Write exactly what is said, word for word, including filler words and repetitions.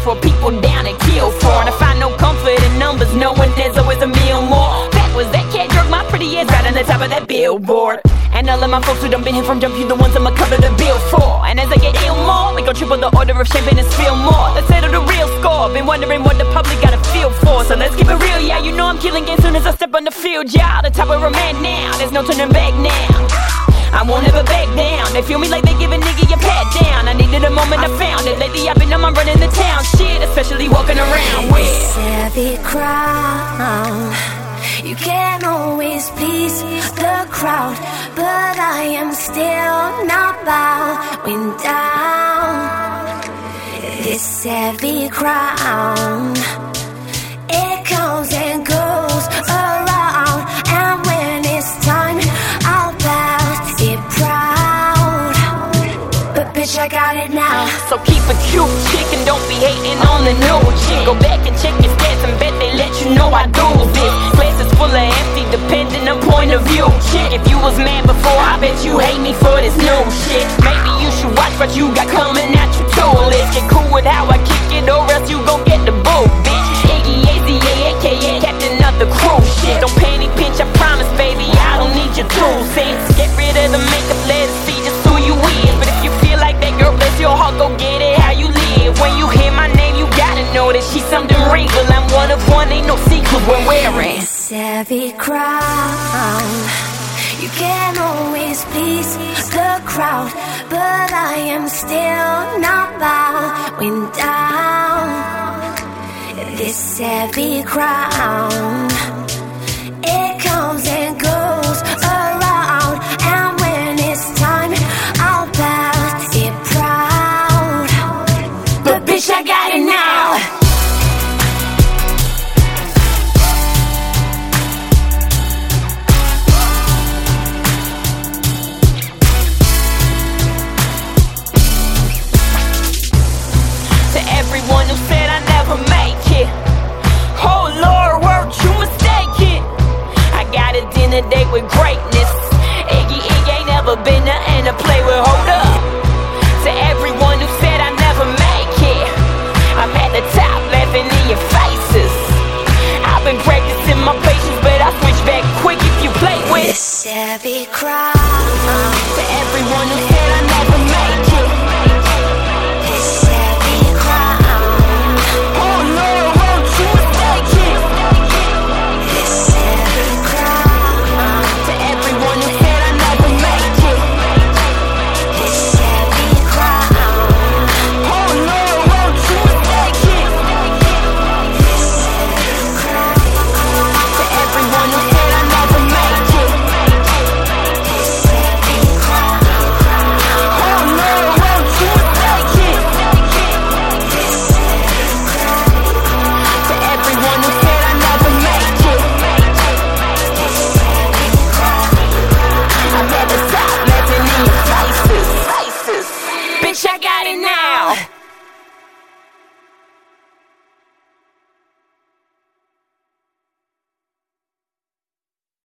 for, people down and kill for. And I find no comfort in numbers, knowing there's always a meal more. That was that cat jerk my pretty ass right on the top of that billboard. And all of my folks who done been here from jump, you the ones I'ma cover the bill for. And as I get ill more, we gon' triple the order of champagne and spill more. Let's settle the real score, been wondering what the public gotta feel for. So let's keep it real, yeah, you know I'm killing game soon as I step on the field, yeah. The top of a man now, there's no turning back now. I won't ever back down. They feel me like they give a nigga your pat down. I needed a moment, I found it. Lately I've been on my running the town shit, especially walking around with heavy crown. You can't always please the crowd, but I am still not bowing down. This heavy crown, it comes and goes around, and when it's time, I'll bow it proud. But bitch, I got it now. So keep a cute chick and don't be hating on the new chick. Go back and check your stats and bet they let you know I do this. Glass is full of empty, depending on point of view. Chick, if you was mad before, I bet you hate me for this new shit. Maybe you should watch what you got coming at you too. Let's get cool with how I kick it, or else you gon' get the boot, bitch. Iggy A Z A, aka captain of the cruise ship. Don't penny pinch, I promise, baby, I don't need your two cents. Get rid of the makeup, let it see just who you is. But if you feel like that, girl, bless your heart, go get it how you live. When you hear my name, you gotta know that she's something real. I'm one of one, ain't no secret when wearing this heavy crown. You can't always please the crowd, but I am still not bowing down. This heavy crown.